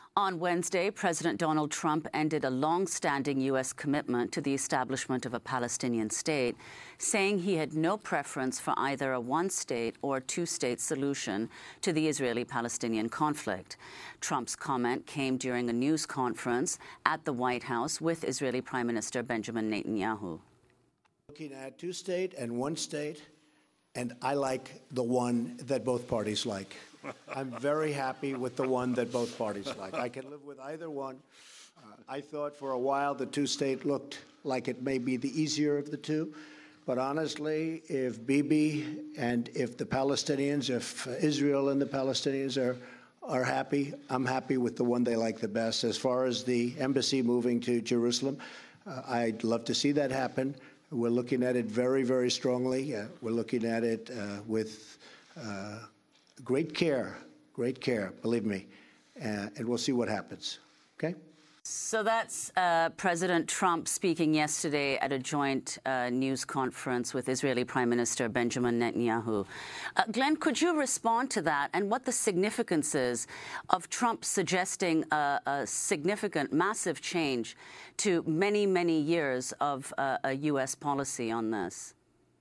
On Wednesday, President Donald Trump ended a long-standing U.S. commitment to the establishment of a Palestinian state, saying he had no preference for either a one-state or two-state solution to the Israeli-Palestinian conflict. Trump's comment came during a news conference at the White House with Israeli Prime Minister Benjamin Netanyahu. Looking at two-state and one-state, and I like the one that both parties like. I'm very happy with the one that both parties like. I can live with either one. I thought for a while the two-state looked like it may be the easier of the two. But honestly, if Bibi and if the Palestinians, if Israel and the Palestinians are happy, I'm happy with the one they like the best. As far as the embassy moving to Jerusalem, I'd love to see that happen. We're looking at it very, very strongly. We're looking at it with great care, believe me, and we'll see what happens, okay? So that's President Trump speaking yesterday at a joint news conference with Israeli Prime Minister Benjamin Netanyahu. Glenn, could you respond to that and what the significance is of Trump suggesting a significant, massive change to many, many years of a U.S. policy on this?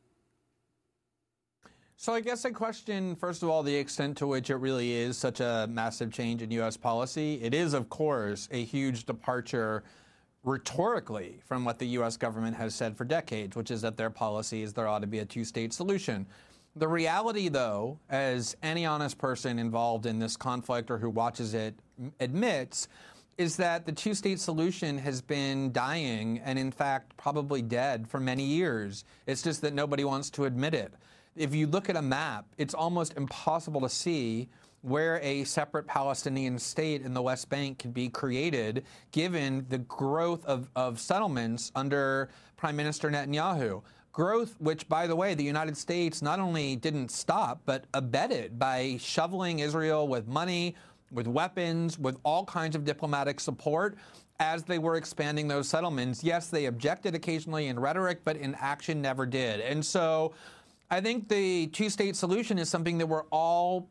So I guess I question, first of all, the extent to which it really is such a massive change in U.S. policy. It is, of course, a huge departure rhetorically from what the U.S. government has said for decades, which is that their policy is there ought to be a two-state solution. The reality, though, as any honest person involved in this conflict or who watches it admits, is that the two-state solution has been dying and, in fact, probably dead for many years. It's just that nobody wants to admit it. If you look at a map, it's almost impossible to see where a separate Palestinian state in the West Bank can be created, given the growth of settlements under Prime Minister Netanyahu. Growth which, by the way, the United States not only didn't stop, but abetted by shoveling Israel with money, with weapons, with all kinds of diplomatic support as they were expanding those settlements. Yes, they objected occasionally in rhetoric, but in action never did. And so I think the two-state solution is something that we're all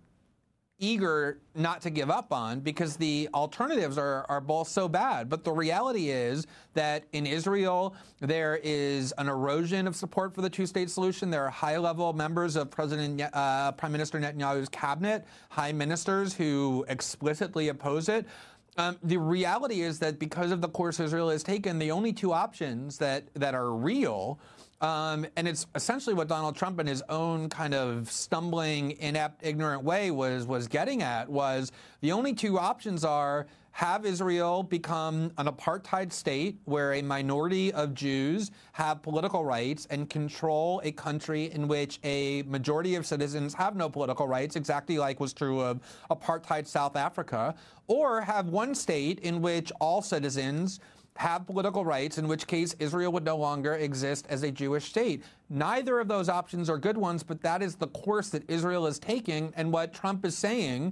eager not to give up on because the alternatives are both so bad. But the reality is that in Israel, there is an erosion of support for the two-state solution. There are high-level members of Prime Minister Netanyahu's cabinet, high ministers who explicitly oppose it. The reality is that because of the course Israel has taken, the only two options that are real, and it's essentially what Donald Trump in his own kind of stumbling, inept, ignorant way was getting at, was the only two options are have Israel become an apartheid state where a minority of Jews have political rights and control a country in which a majority of citizens have no political rights, exactly like was true of apartheid South Africa, or have one state in which all citizens have political rights, in which case Israel would no longer exist as a Jewish state. Neither of those options are good ones, but that is the course that Israel is taking. And what Trump is saying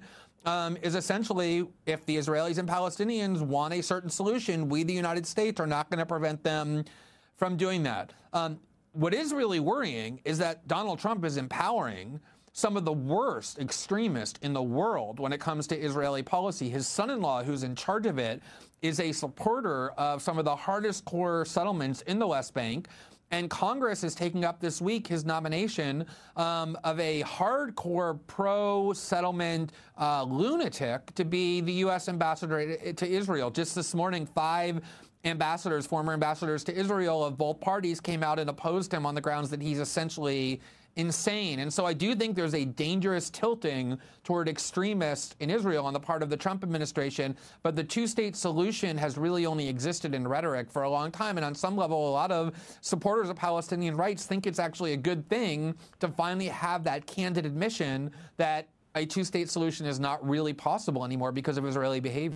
is essentially, if the Israelis and Palestinians want a certain solution, we, the United States, are not going to prevent them from doing that. What is really worrying is that Donald Trump is empowering some of the worst extremists in the world when it comes to Israeli policy. His son-in-law, who's in charge of it, is a supporter of some of the hardest core settlements in the West Bank. And Congress is taking up this week his nomination of a hardcore pro-settlement lunatic to be the U.S. ambassador to Israel. Just this morning, 5 ambassadors, former ambassadors to Israel of both parties, came out and opposed him on the grounds that he's essentially insane. And so I do think there's a dangerous tilting toward extremists in Israel on the part of the Trump administration. But the two-state solution has really only existed in rhetoric for a long time. And on some level, a lot of supporters of Palestinian rights think it's actually a good thing to finally have that candid admission that a two-state solution is not really possible anymore because of Israeli behavior.